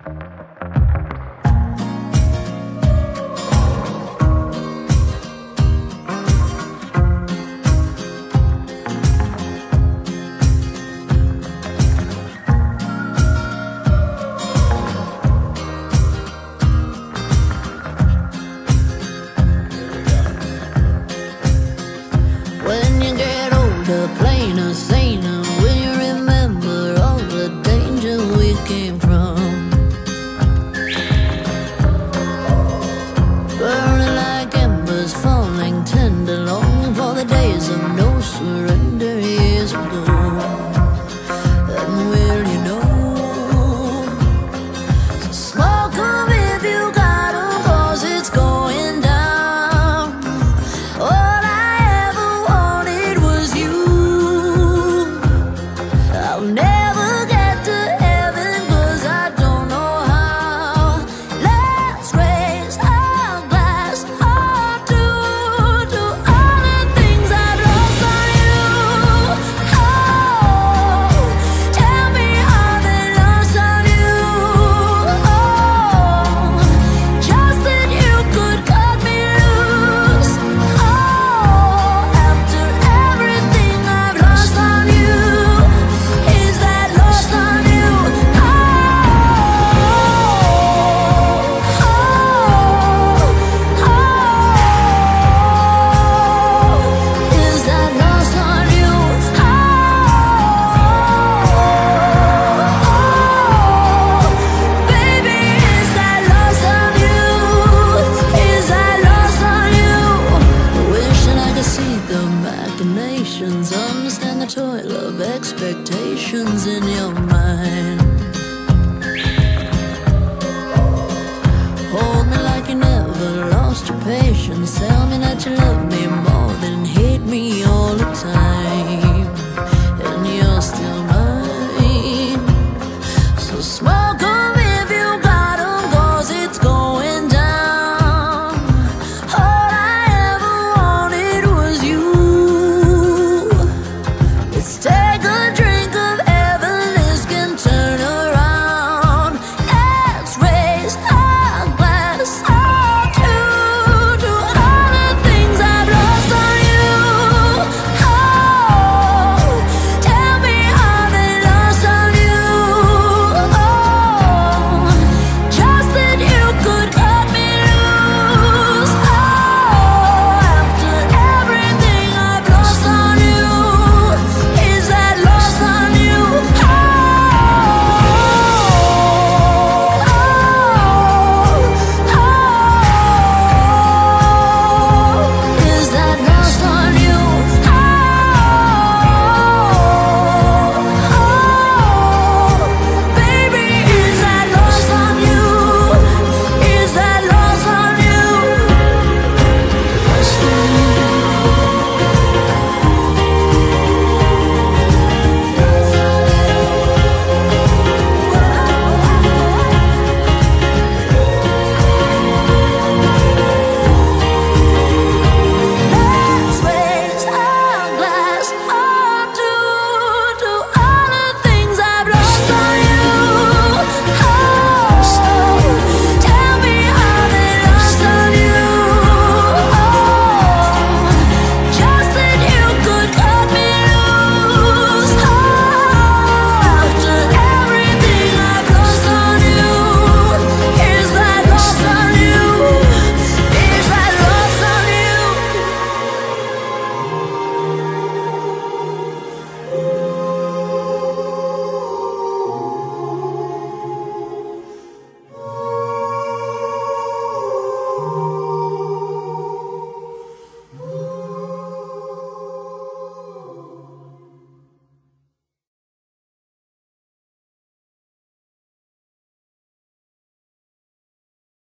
When you get older, plainer, saner, will you remember all the danger we came from? Burning like embers, falling tender, longing for the days of no surrender years ago. And will you know? So smoke 'em if you got 'em, 'cause it's going down. All I ever wanted was you. I'll never get to heaven 'cause I don't know how. Let's raise our glass up to all the things I've lost on you. Oh, tell me how they lost on you. Oh, just that you could cut me loose. Oh, after everything I've lost on you, is that lost on you? Oh, is that lost on you? Baby, is that lost on you? Is that lost on you? Wishing I could see the machinations, understand the toil of expectations in your mind. Hold me like you never lost your patience. Tell me that you love me more than hate me all the time. And you're still mine. So smoke